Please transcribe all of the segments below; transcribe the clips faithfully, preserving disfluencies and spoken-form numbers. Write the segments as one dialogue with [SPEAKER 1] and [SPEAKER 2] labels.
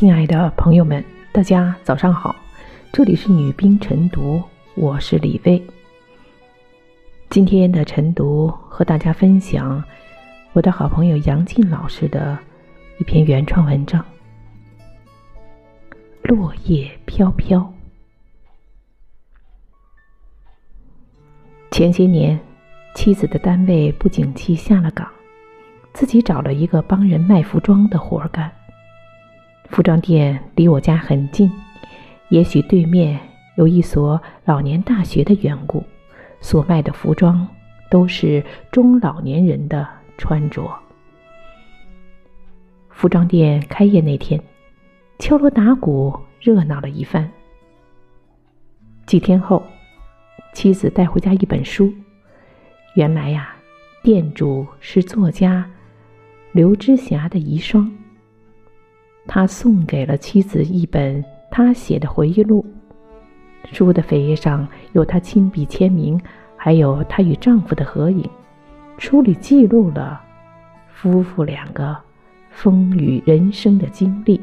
[SPEAKER 1] 亲爱的朋友们，大家早上好，这里是女兵晨读，我是李薇。今天的晨读和大家分享我的好朋友杨静老师的一篇原创文章《落叶飘飘》。前些年，妻子的单位不景气下了岗，自己找了一个帮人卖服装的活干。服装店离我家很近，也许对面有一所老年大学的缘故，所卖的服装都是中老年人的穿着。服装店开业那天，敲锣打鼓热闹了一番。几天后，妻子带回家一本书，原来呀，店主是作家刘之霞的遗孀。他送给了妻子一本他写的回忆录，书的扉页上有他亲笔签名，还有他与丈夫的合影。书里记录了夫妇两个风雨人生的经历。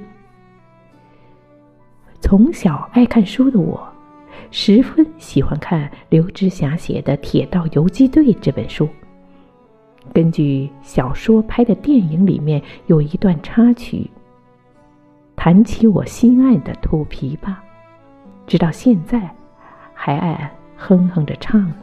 [SPEAKER 1] 从小爱看书的我，十分喜欢看刘之霞写的《铁道游击队》这本书。根据小说拍的电影里面有一段插曲，弹起我心爱的土琵琶，直到现在还爱哼哼着唱呢。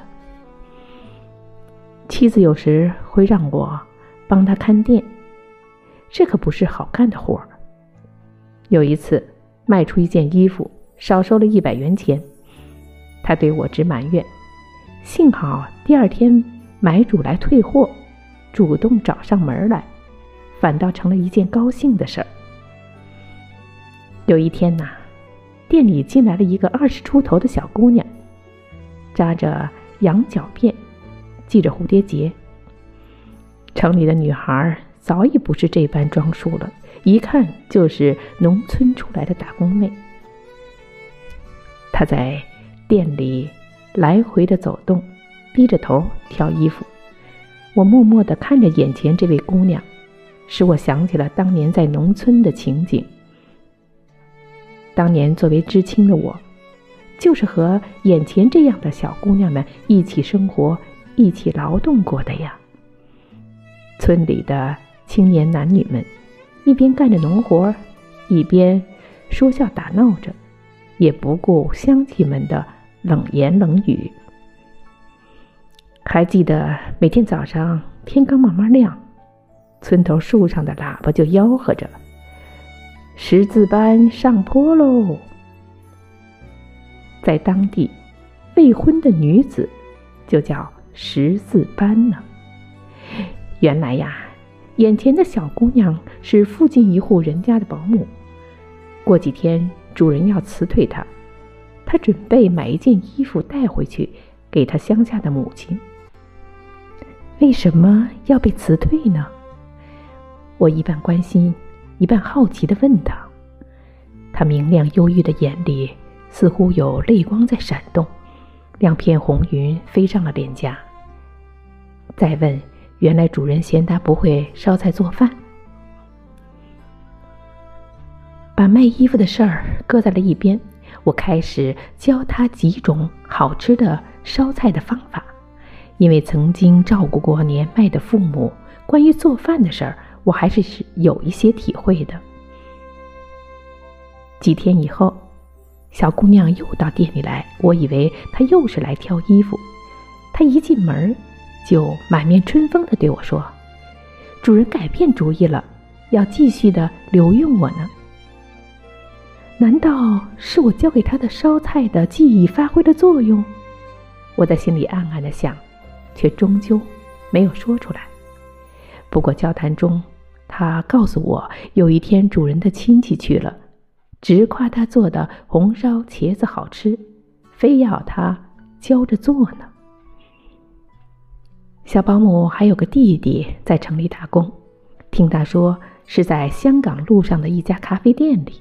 [SPEAKER 1] 妻子有时会让我帮她看店，这可不是好干的活儿。有一次卖出一件衣服，少收了一百元钱，她对我直埋怨，幸好第二天买主来退货，主动找上门来，反倒成了一件高兴的事儿。有一天呐，店里进来了一个二十出头的小姑娘，扎着羊角辫，系着蝴蝶结。城里的女孩早已不是这般装束了，一看就是农村出来的打工妹。她在店里来回的走动，低着头挑衣服。我默默地看着眼前这位姑娘，使我想起了当年在农村的情景。当年作为知青的我，就是和眼前这样的小姑娘们一起生活，一起劳动过的呀。村里的青年男女们一边干着农活，一边说笑打闹着，也不顾乡亲们的冷言冷语。还记得每天早上天刚慢慢亮，村头树上的喇叭就吆喝着，识字班上坡喽。在当地，未婚的女子就叫识字班呢。原来呀，眼前的小姑娘是附近一户人家的保姆，过几天主人要辞退她，她准备买一件衣服带回去给她乡下的母亲。为什么要被辞退呢？我一半关心一半好奇地问他，他明亮忧郁的眼里似乎有泪光在闪动，两片红云飞上了脸颊。再问，原来主人嫌他不会烧菜做饭。把卖衣服的事儿搁在了一边，我开始教他几种好吃的烧菜的方法。因为曾经照顾过年迈的父母，关于做饭的事儿我还是有一些体会的。几天以后，小姑娘又到店里来，我以为她又是来挑衣服。她一进门就满面春风地对我说，主人改变主意了，要继续的留用我呢。难道是我教给她的烧菜的技艺发挥了作用？我在心里暗暗地想，却终究没有说出来。不过交谈中，他告诉我，有一天主人的亲戚去了，直夸他做的红烧茄子好吃，非要他教着做呢。小保姆还有个弟弟在城里打工，听他说是在香港路上的一家咖啡店里。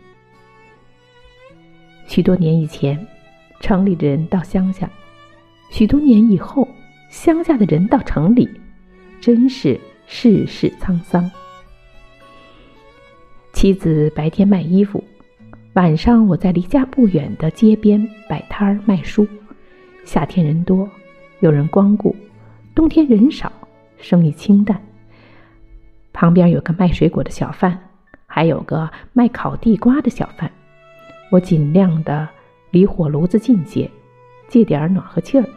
[SPEAKER 1] 许多年以前，城里的人到乡下，许多年以后，乡下的人到城里，真是世事沧桑。 妻子白天卖衣服，晚上我在离家不远的街边摆摊儿卖书。夏天人多，有人光顾；冬天人少，生意清淡。旁边有个卖水果的小贩，还有个卖烤地瓜的小贩。我尽量的离火炉子近些，借点暖和气儿。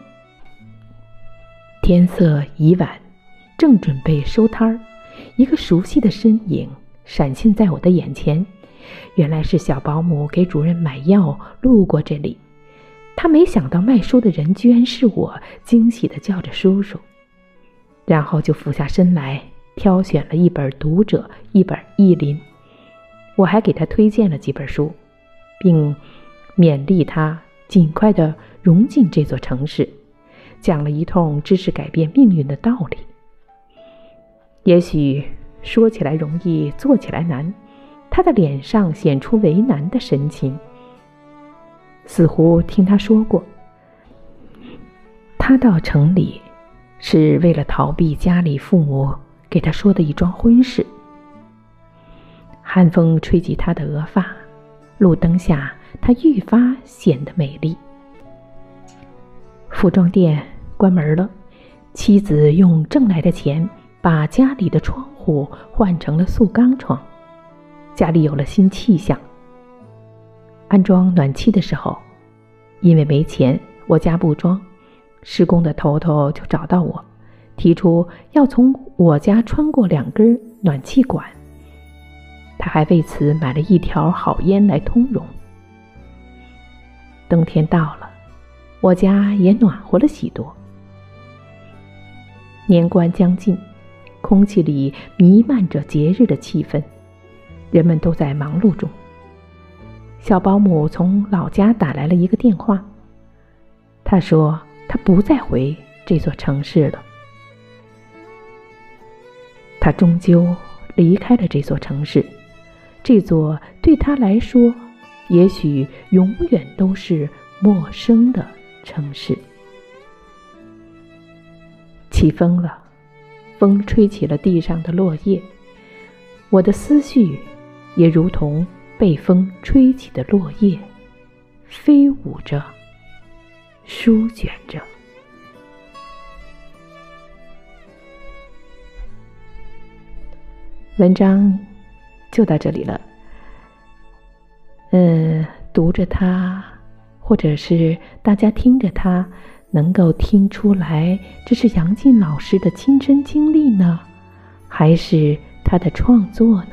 [SPEAKER 1] 天色已晚，正准备收摊儿，一个熟悉的身影闪现在我的眼前。原来是小保姆给主任买药路过这里，他没想到卖书的人居然是我，惊喜地叫着叔叔，然后就俯下身来挑选了一本《读者》，一本《意林》。我还给他推荐了几本书，并勉励他尽快地融进这座城市，讲了一通知识改变命运的道理。也许说起来容易，做起来难，他的脸上显出为难的神情，似乎听他说过，他到城里是为了逃避家里父母给他说的一桩婚事。寒风吹起他的额发，路灯下他愈发显得美丽。服装店关门了，妻子用挣来的钱把家里的窗户换成了塑钢窗，家里有了新气象。安装暖气的时候，因为没钱，我家不装，施工的头头就找到我，提出要从我家穿过两根暖气管，他还为此买了一条好烟来通融。冬天到了，我家也暖和了许多。年关将近，空气里弥漫着节日的气氛，人们都在忙碌中。小保姆从老家打来了一个电话，他说他不再回这座城市了。他终究离开了这座城市，这座对他来说也许永远都是陌生的城市。起风了，风吹起了地上的落叶，我的思绪也如同被风吹起的落叶，飞舞着，舒卷着。文章就到这里了。嗯，读着它，或者是大家听着它，能够听出来这是杨进老师的亲身经历呢，还是他的创作呢？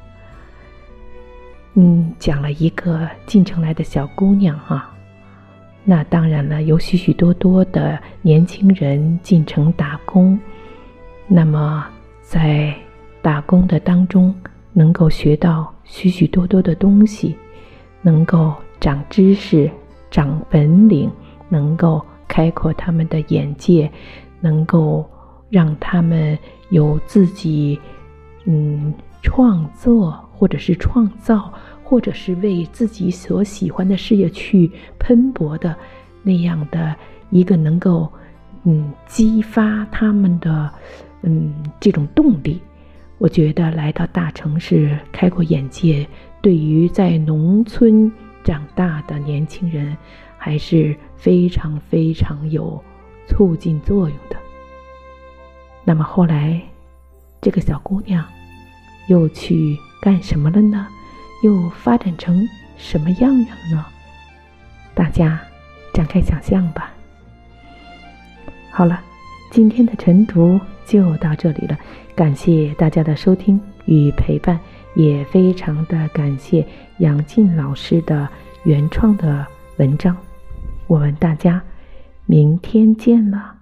[SPEAKER 1] 嗯，讲了一个进城来的小姑娘哈，那当然了，有许许多多的年轻人进城打工，那么在打工的当中能够学到许许多多的东西，能够长知识、长本领，能够开阔他们的眼界，能够让他们有自己嗯创作，或者是创造，或者是为自己所喜欢的事业去奔波的那样的一个能够嗯激发他们的嗯这种动力。我觉得来到大城市开阔眼界，对于在农村长大的年轻人还是非常非常有促进作用的。那么后来这个小姑娘又去干什么了呢？又发展成什么样样呢？大家展开想象吧。好了，今天的晨读就到这里了，感谢大家的收听与陪伴，也非常的感谢杨进老师的原创的文章。我们大家明天见了。